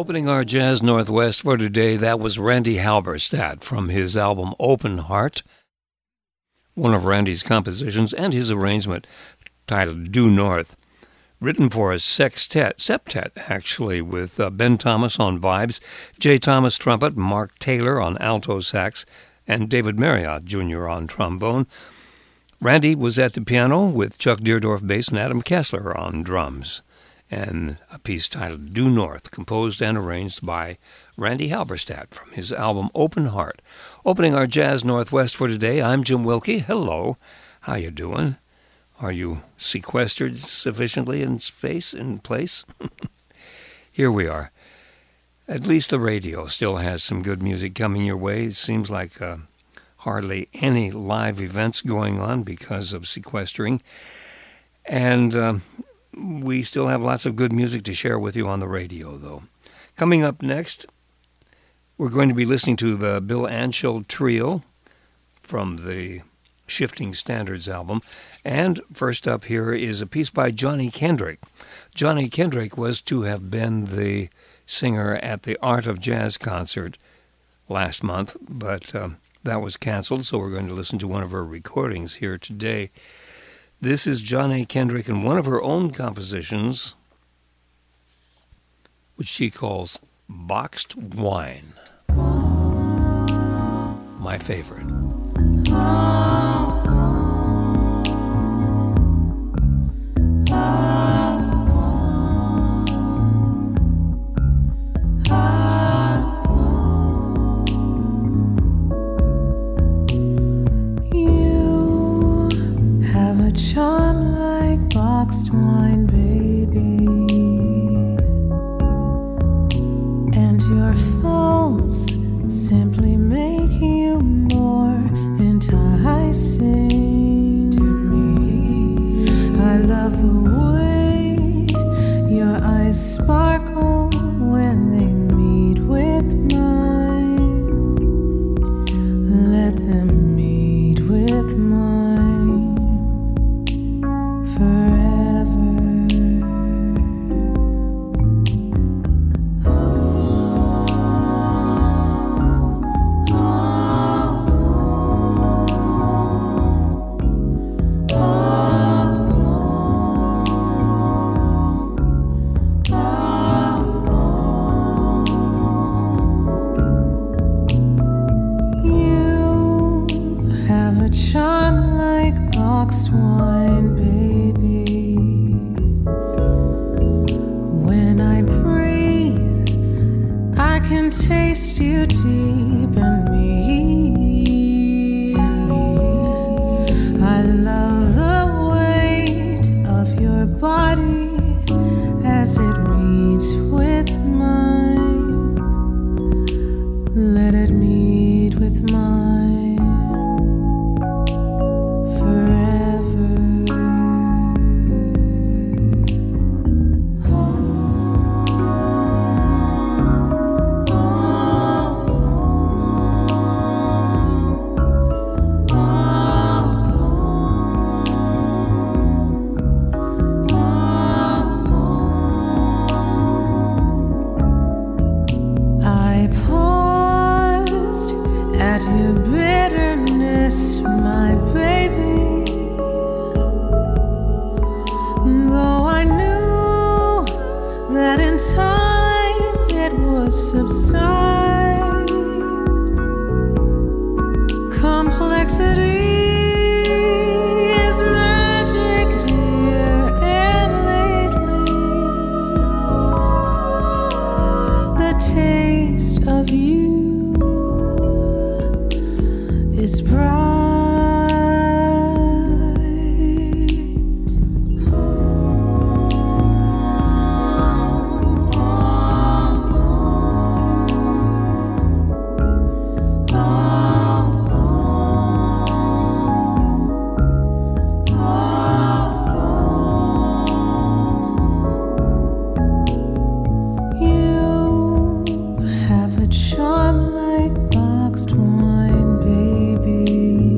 Opening our Jazz Northwest for today, that was Randy Halberstadt from his album Open Heart, one of Randy's compositions and his arrangement titled Due North, written for a septet actually, with Ben Thomas on vibes, Jay Thomas trumpet, Mark Taylor on alto sax, and David Marriott Jr. on trombone. Randy was at the piano with Chuck Deerdorf bass and Adam Kessler on drums, and a piece titled Due North, composed and arranged by Randy Halberstadt from his album Open Heart. Opening our Jazz Northwest for today, I'm Jim Wilkie. Hello, how you doing? Are you sequestered sufficiently in place? Here we are. At least the radio still has some good music coming your way. It seems like hardly any live events going on because of sequestering. And we still have lots of good music to share with you on the radio, though. Coming up next, we're going to be listening to the Bill Anshel Trio from the Shifting Standards album. And first up here is a piece by Johnny Kendrick. Johnny Kendrick was to have been the singer at the Art of Jazz concert last month, but that was canceled, so we're going to listen to one of her recordings here today. This is Johnny Kendrick and one of her own compositions, which she calls Boxed Wine. My favorite. Charm like boxed wine, baby, and your faults simply make you more enticing to me. I love the way your eyes sparkle when they meet with mine. Let them meet with mine. Charm like boxed wine, baby.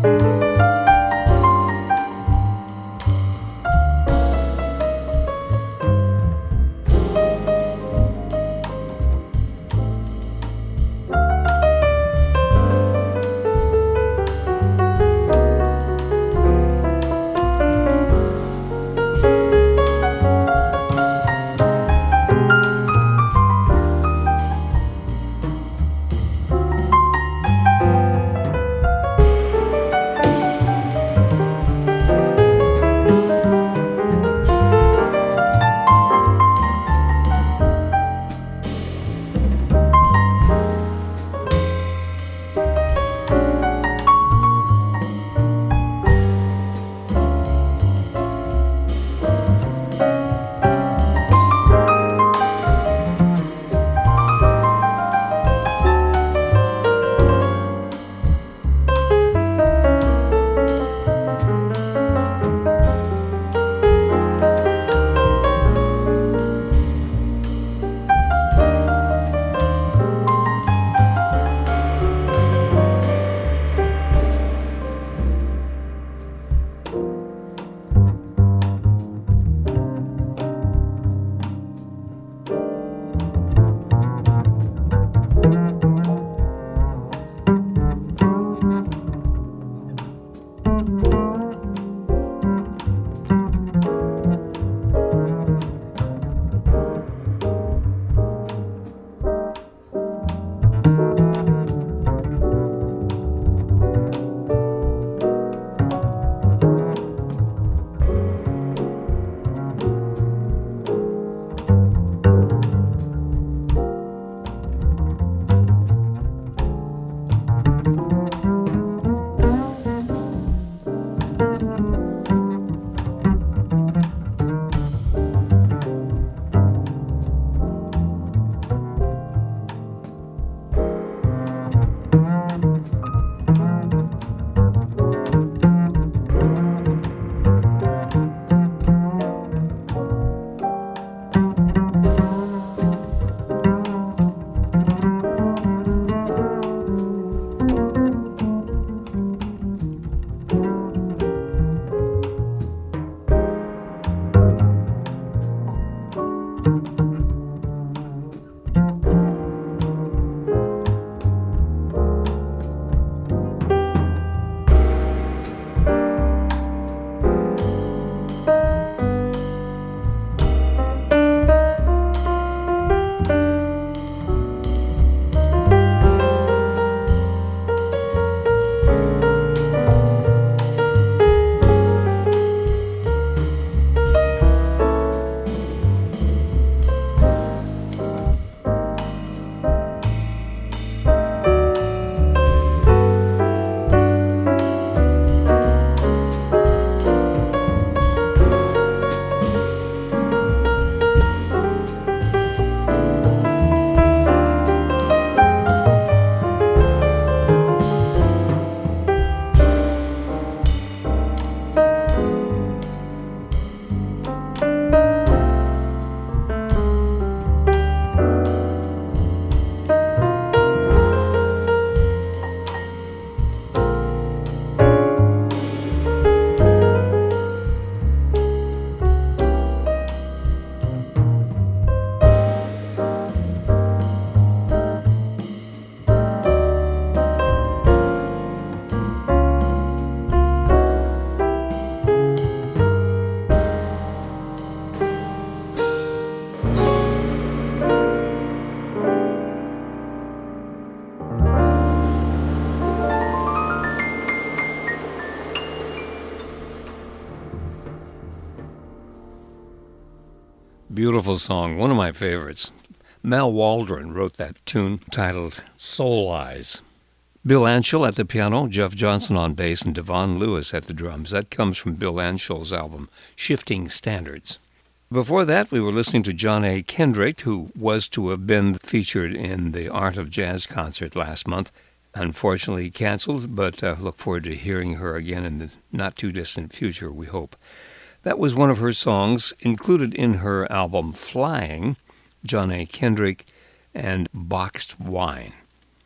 Beautiful song, one of my favorites. Mal Waldron wrote that tune titled Soul Eyes. Bill Anshel at the piano, Jeff Johnson on bass, and Devon Lewis at the drums. That comes from Bill Anshel's album, Shifting Standards. Before that, we were listening to John A. Kendrick, who was to have been featured in the Art of Jazz concert last month. Unfortunately canceled, but look forward to hearing her again in the not-too-distant future, we hope. That was one of her songs included in her album Flying, John A. Kendrick and Boxed Wine.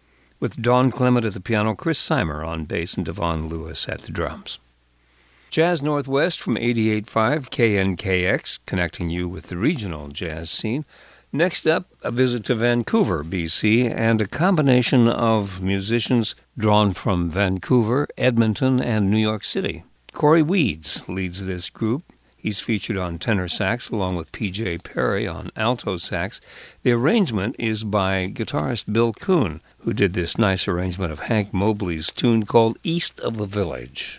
with Don Clement at the piano, Chris Seimer on bass, and Devon Lewis at the drums. Jazz Northwest from 88.5 KNKX, connecting you with the regional jazz scene. Next up, a visit to Vancouver, BC, and a combination of musicians drawn from Vancouver, Edmonton, and New York City. Corey Weeds leads this group. He's featured on tenor sax along with P.J. Perry on alto sax. The arrangement is by guitarist Bill Kuhn, who did this nice arrangement of Hank Mobley's tune called East of the Village.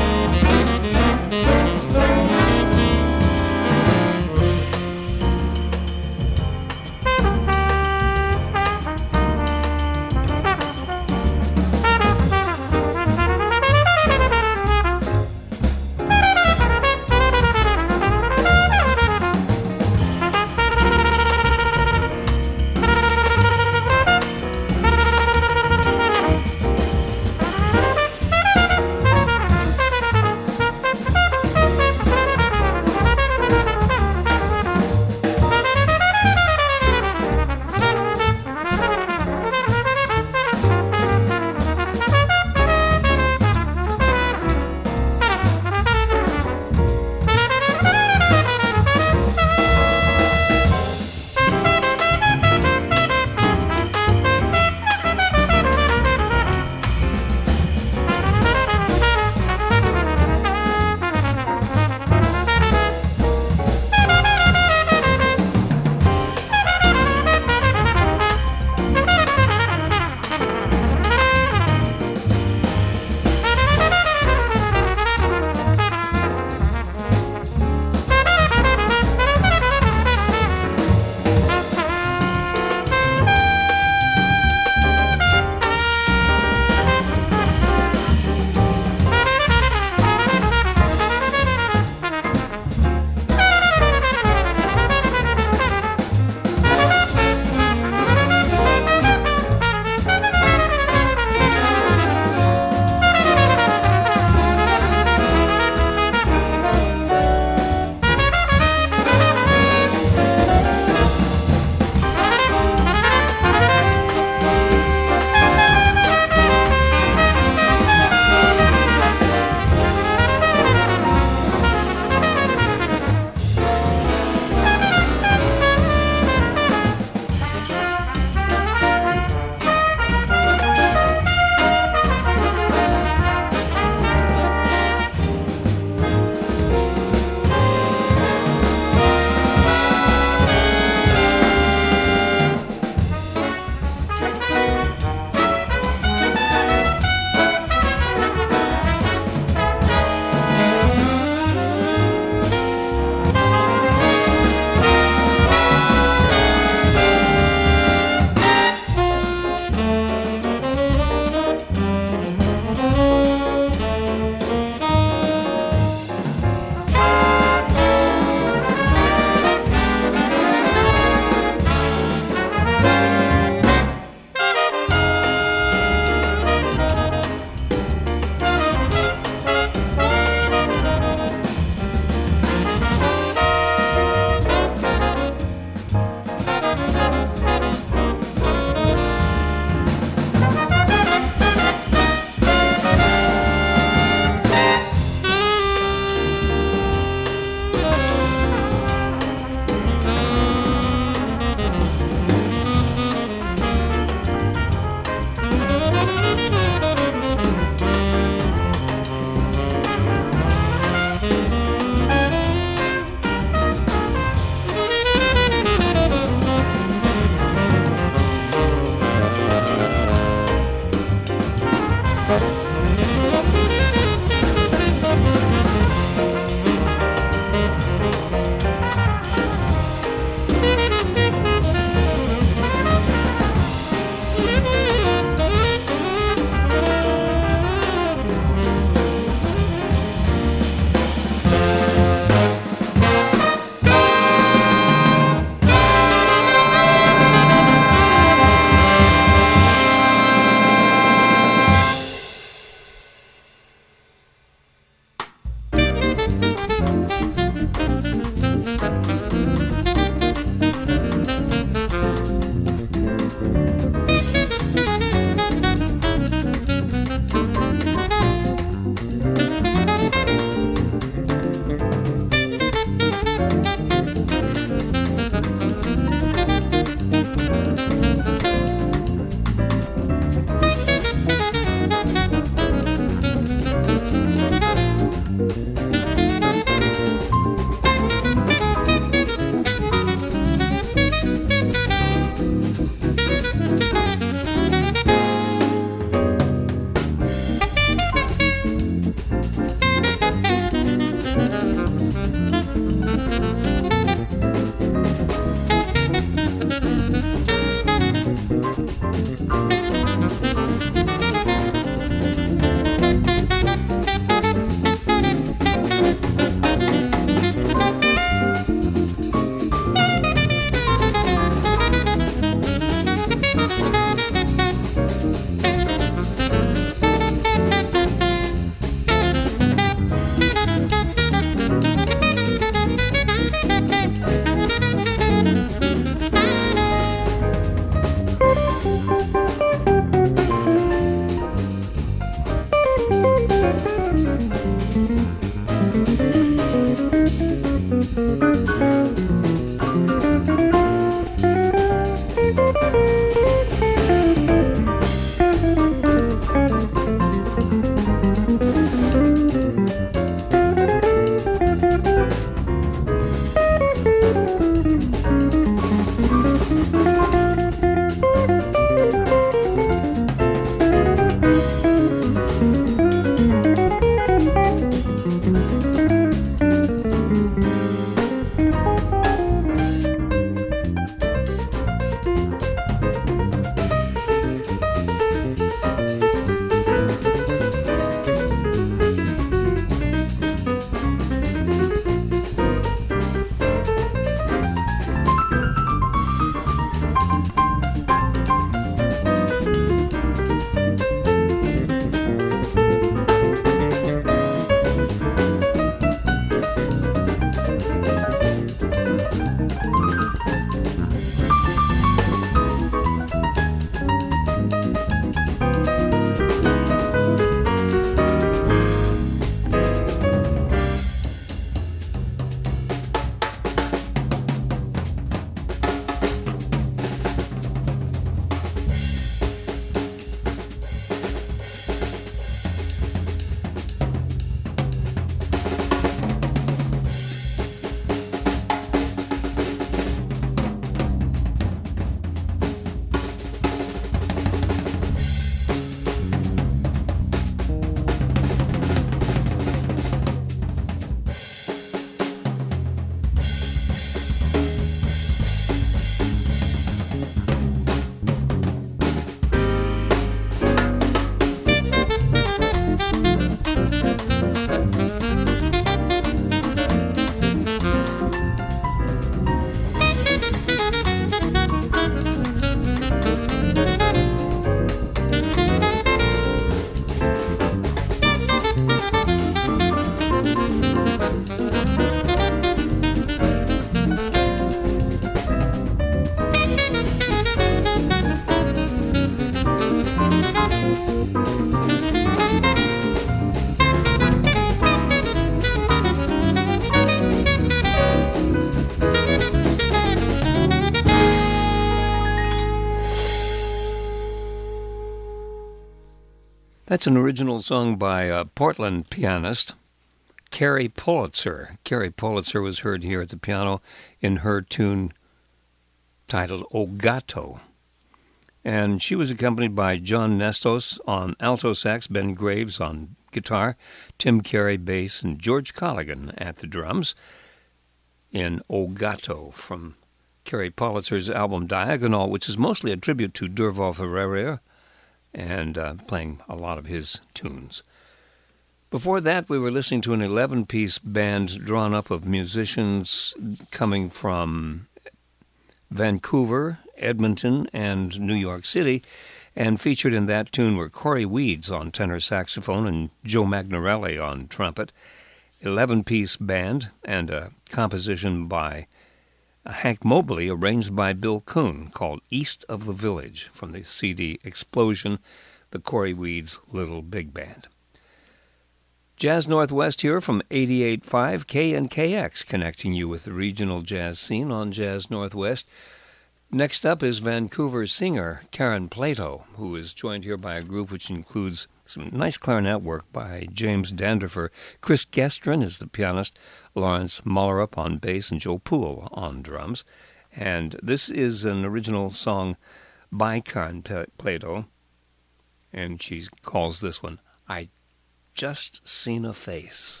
That's an original song by a Portland pianist, Carrie Pulitzer. Carrie Pulitzer was heard here at the piano in her tune titled O Gato. And she was accompanied by John Nestos on alto sax, Ben Graves on guitar, Tim Carey bass, and George Colligan at the drums in O Gato from Carrie Pulitzer's album Diagonal, which is mostly a tribute to Durval Ferreira and playing a lot of his tunes. Before that, we were listening to an 11-piece band drawn up of musicians coming from Vancouver, Edmonton, and New York City, and featured in that tune were Corey Weeds on tenor saxophone and Joe Magnarelli on trumpet. 11-piece band and a composition by Hank Mobley, arranged by Bill Kuhn, called East of the Village, from the CD Explosion, the Corey Weeds Little Big Band. Jazz Northwest here from 88.5 KNKX, connecting you with the regional jazz scene on Jazz Northwest. Next up is Vancouver singer Karen Plato, who is joined here by a group which includes some nice clarinet work by James Danderfer. Chris Gestrin is the pianist, Lawrence Mullerup on bass, and Joe Poole on drums. And this is an original song by Karen Plato, and she calls this one, I Just Seen a Face.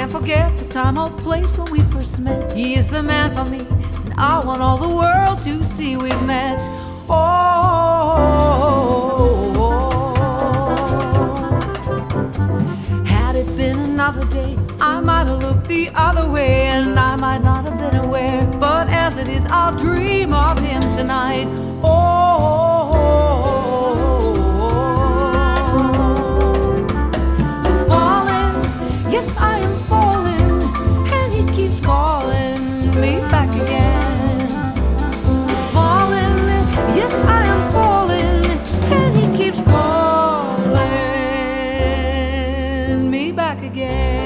can't forget the time or place when we first met. He is the man for me, and I want all the world to see we've met. Had it been another day, I might have looked the other way, and I might not have been aware. But as it is, I'll dream of him tonight. Falling, yes, I am falling, and he keeps calling me back again. Falling, yes, I am falling, and he keeps calling me back again.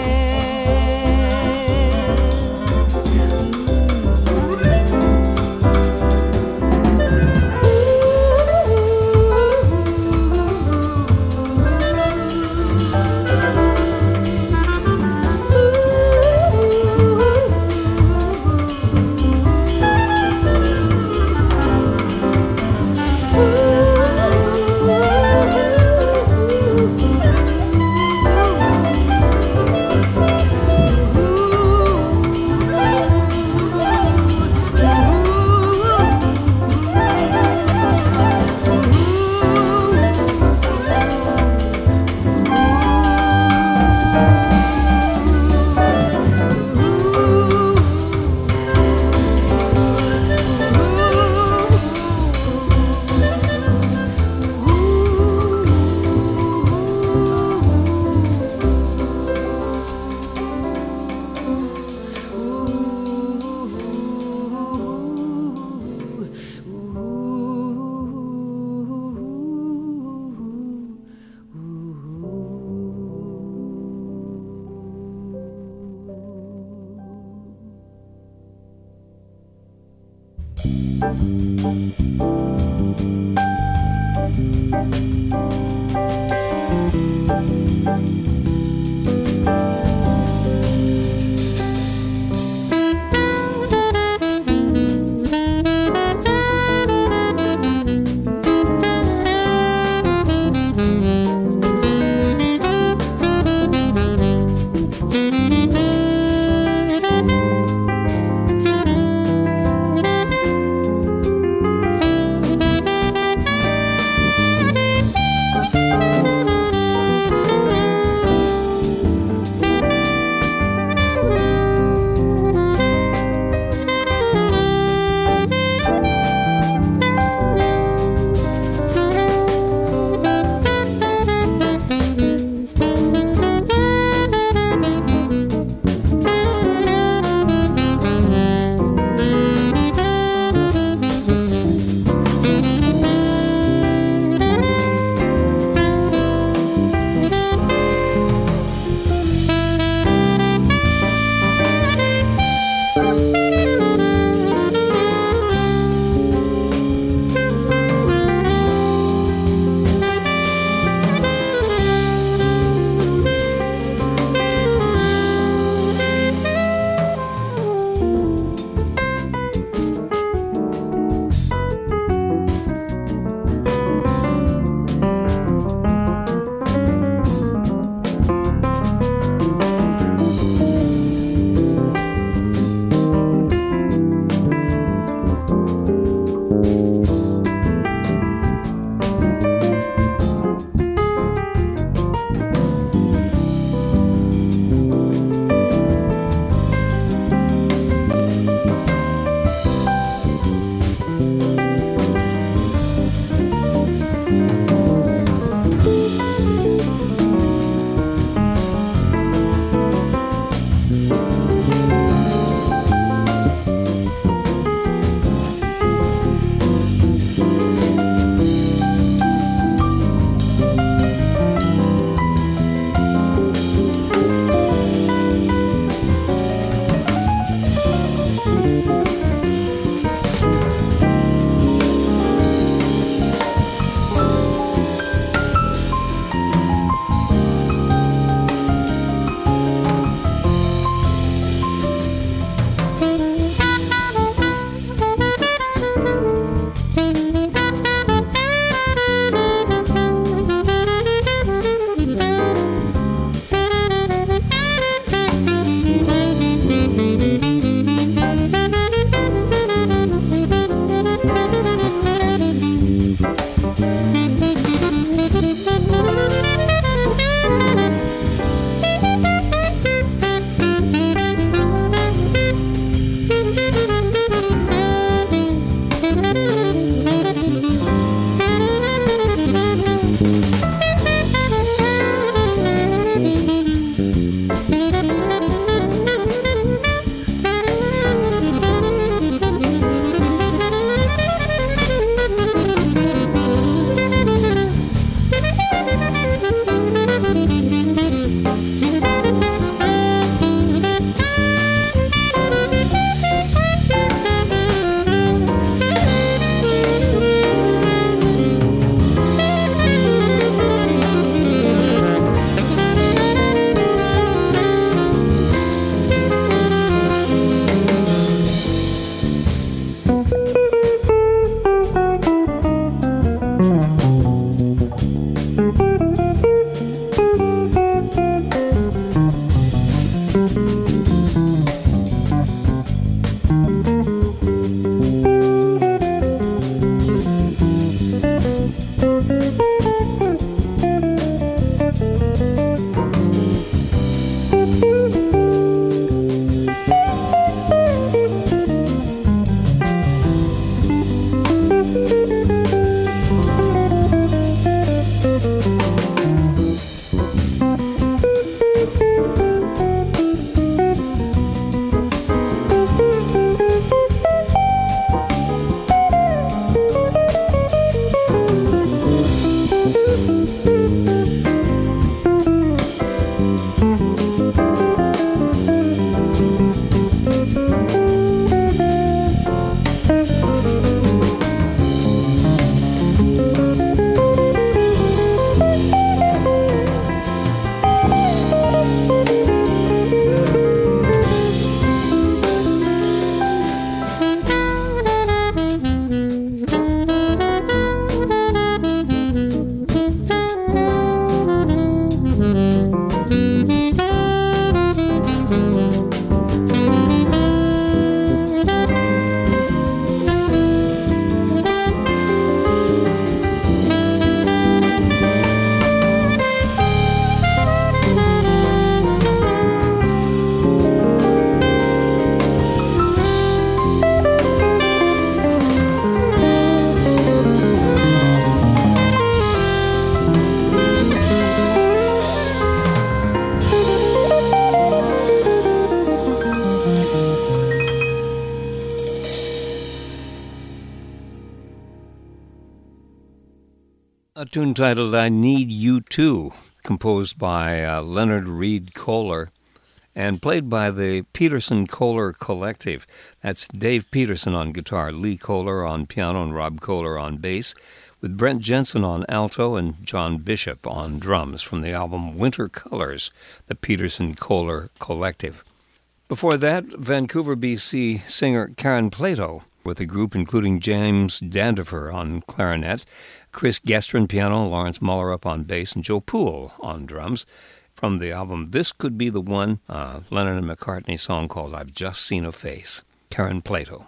A tune titled I Need You Too, composed by Leonard Reed Kohler and played by the Peterson Kohler Collective. That's Dave Peterson on guitar, Lee Kohler on piano, and Rob Kohler on bass, with Brent Jensen on alto and John Bishop on drums from the album Winter Colors, the Peterson Kohler Collective. Before that, Vancouver, BC singer Karen Plato, with a group including James Dandifer on clarinet, Chris Gestrin piano, Lawrence Mullerup on bass, and Joe Poole on drums, from the album This Could Be the One, Lennon and McCartney song called I've Just Seen a Face, Karen Plato.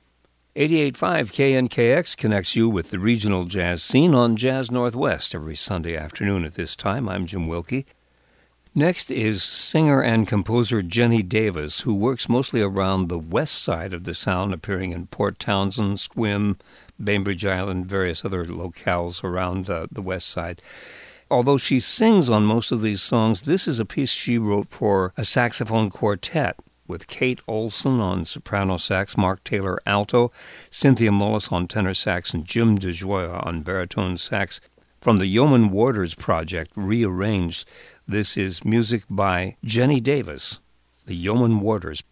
88.5 KNKX connects you with the regional jazz scene on Jazz Northwest every Sunday afternoon at this time. I'm Jim Wilkie. Next is singer and composer Jenny Davis, who works mostly around the west side of the Sound, appearing in Port Townsend, Sequim, Bainbridge Island, various other locales around the west side. Although she sings on most of these songs, this is a piece she wrote for a saxophone quartet, with Kate Olson on soprano sax, Mark Taylor alto, Cynthia Mullis on tenor sax, and Jim DeJoya on baritone sax. From the Yeoman Warders Project, rearranged, this is music by Jenny Davis, the Yeoman Warders.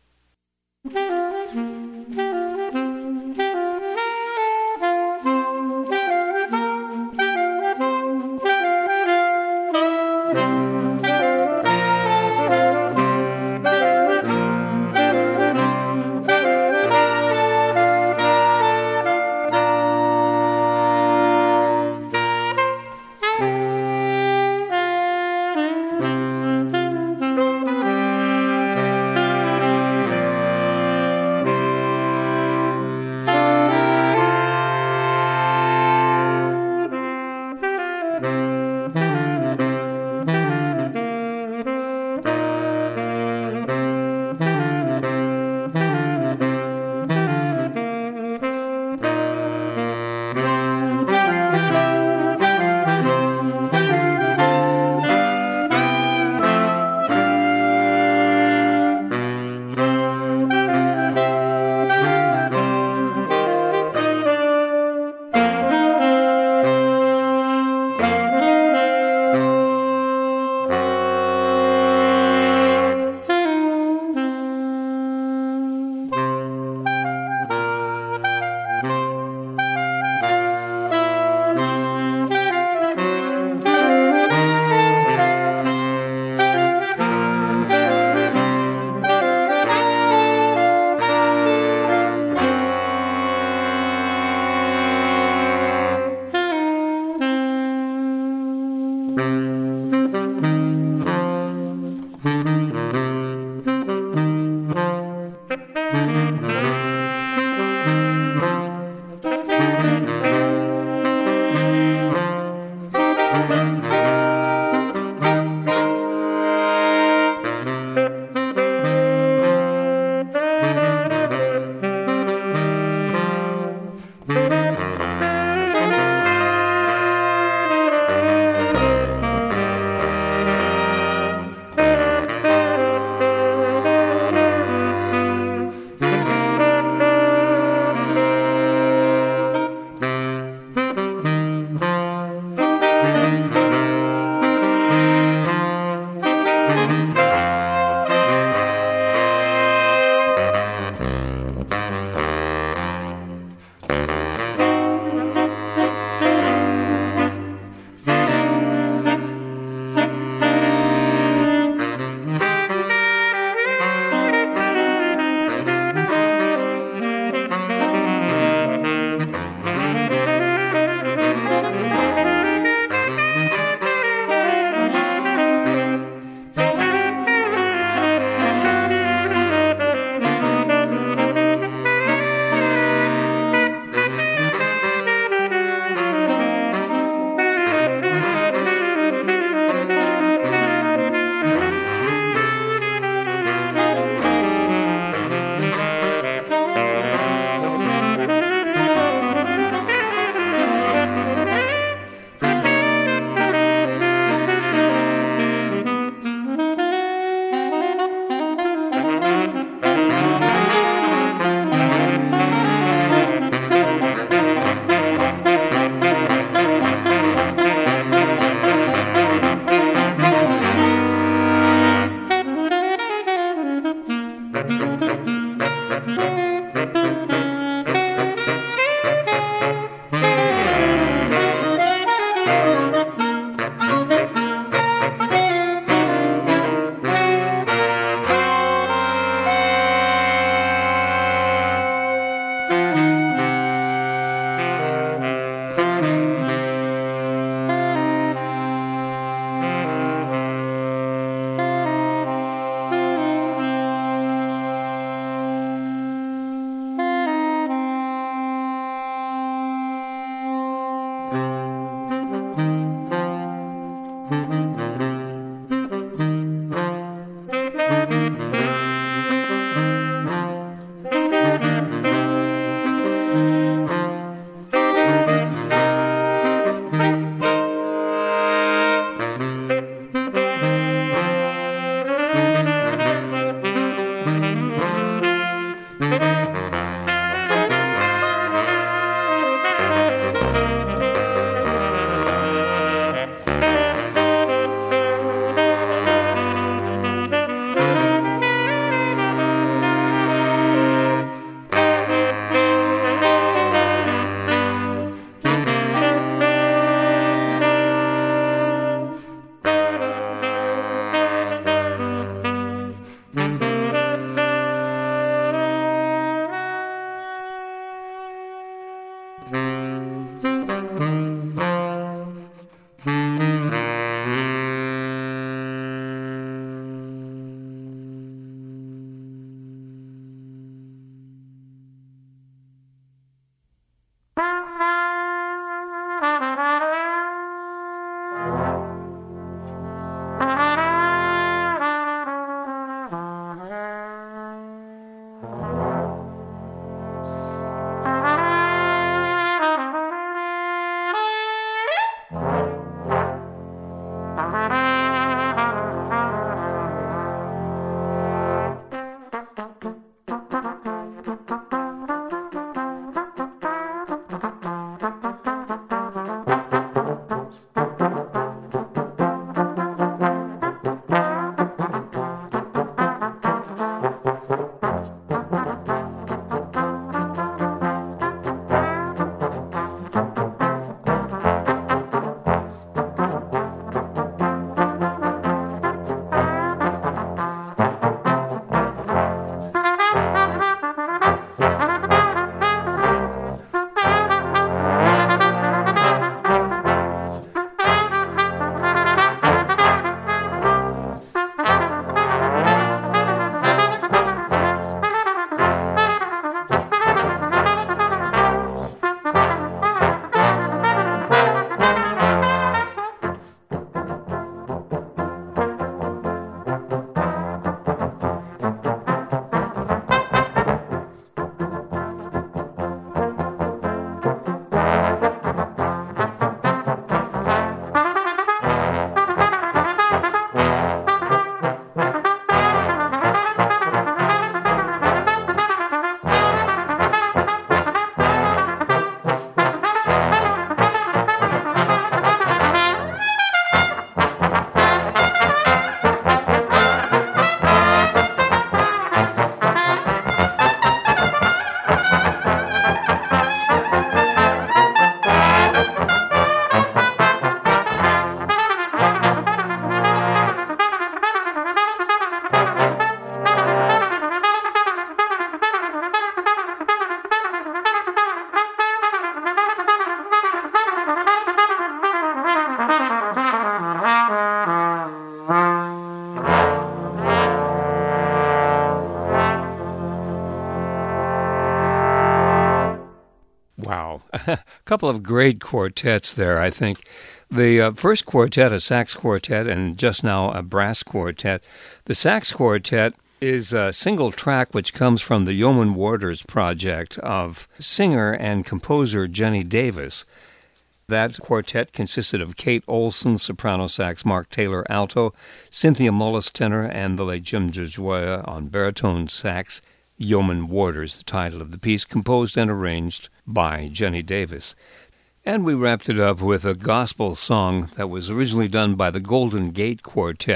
Wow. A couple of great quartets there, I think. The first quartet, a sax quartet, and just now a brass quartet. The sax quartet is a single track which comes from the Yeoman Warders project of singer and composer Jenny Davis. That quartet consisted of Kate Olson, soprano sax, Mark Taylor, alto, Cynthia Mullis, tenor, and the late Jim Djouya on baritone sax. Yeoman Warders, the title of the piece, composed and arranged by Jenny Davis. And we wrapped it up with a gospel song that was originally done by the Golden Gate Quartet. This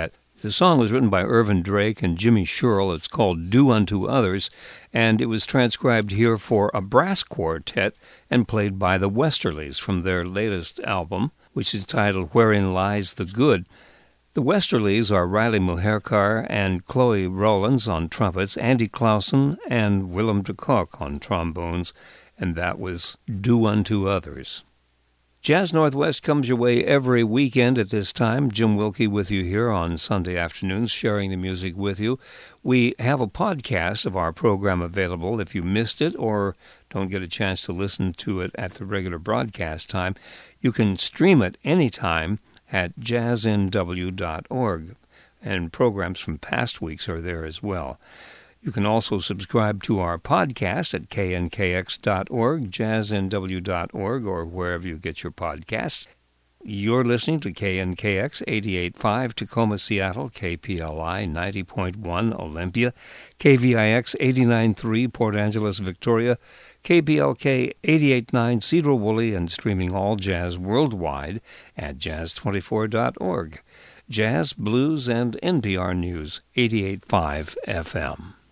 The song was written by Irvin Drake and Jimmy Sherrill. It's called Do Unto Others, and it was transcribed here for a brass quartet and played by the Westerlies from their latest album, which is titled Wherein Lies the Good. The Westerlies are Riley Mujerkar and Chloe Rowlands on trumpets, Andy Clausen and Willem de Kock on trombones, and that was Do Unto Others. Jazz Northwest comes your way every weekend at this time. Jim Wilkie with you here on Sunday afternoons, sharing the music with you. We have a podcast of our program available if you missed it or don't get a chance to listen to it at the regular broadcast time. You can stream it anytime at jazznw.org, and programs from past weeks are there as well. You can also subscribe to our podcast at knkx.org, jazznw.org, or wherever you get your podcasts. You're listening to KNKX 88.5 Tacoma, Seattle, KPLI 90.1 Olympia, KVIX 89.3 Port Angeles, Victoria, KBLK 88.9 Cedar Woolley, and streaming all jazz worldwide at jazz24.org. Jazz, blues, and NPR News 88.5 FM.